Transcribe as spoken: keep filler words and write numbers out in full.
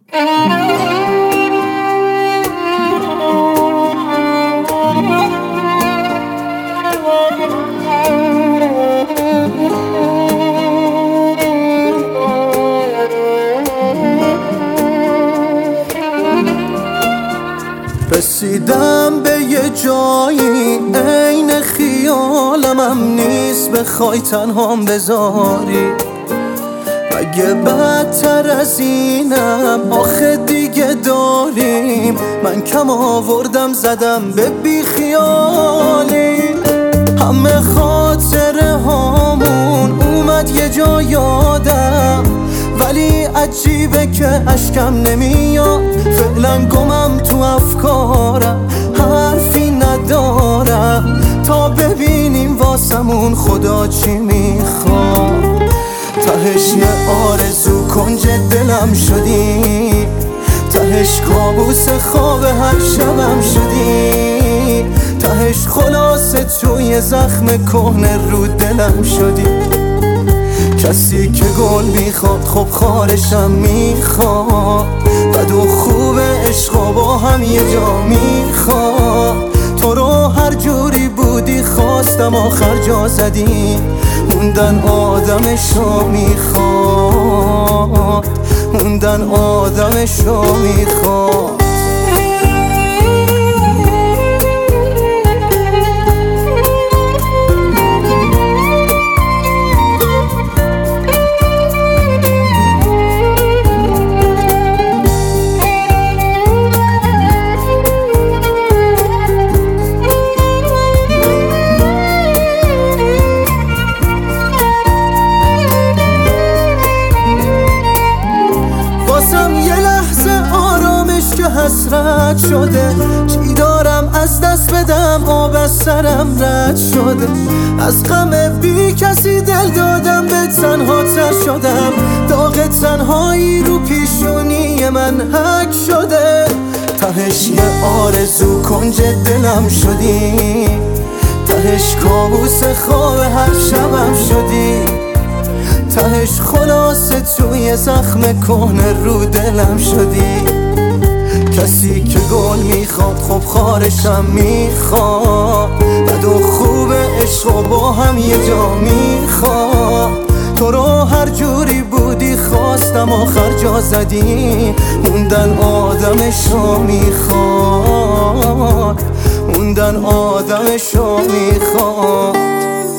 رسیدم به یه جایی عین خیالم هم نیست بخوای تنهام بذاری. اگه بدتر از اینم آخه دیگه داریم. من کم آوردم زدم به بیخیالی. همه خاطره هامون اومد یه جا یادم، ولی عجیبه که اشکم نمیاد. فعلا گمم تو افکارم، حرفی ندارم تا ببینیم واسمون خدا چی میخواد. تهش یه آرزو کنج دلم شدی، تهش کابوس خواب هر شبم شدی، تهش خلاصه توی زخم کهنه رو دلم شدی. کسی که گل میخواد خب خارشم میخواد، بد و خوب عشق با هم یه جا میخواد. تو رو هر جوری بودی خواستم آخر جا زدی، موندن آدمشو میخواد، موندن آدمشو میخواد. حسرت شده چی دارم از دست بدم، آب از سرم رد شده. از غم بی کسی دل دادم به تنها تر شدم. داغ تنهایی رو پیشونی من حک شده. تهش یه آرزو کنج دلم شدی، تهش کابوس خواب هر شبم شدی، تهش خلاصه توی زخم کهنه رو دلم شدی. کسی که گل میخواد خب خارشم میخواد، بد و خوب عشق با هم یه جا میخواد. تو رو هر جوری بودی خواستم آخر جا زدی، موندن آدمشو میخواد، موندن آدمشو میخواد.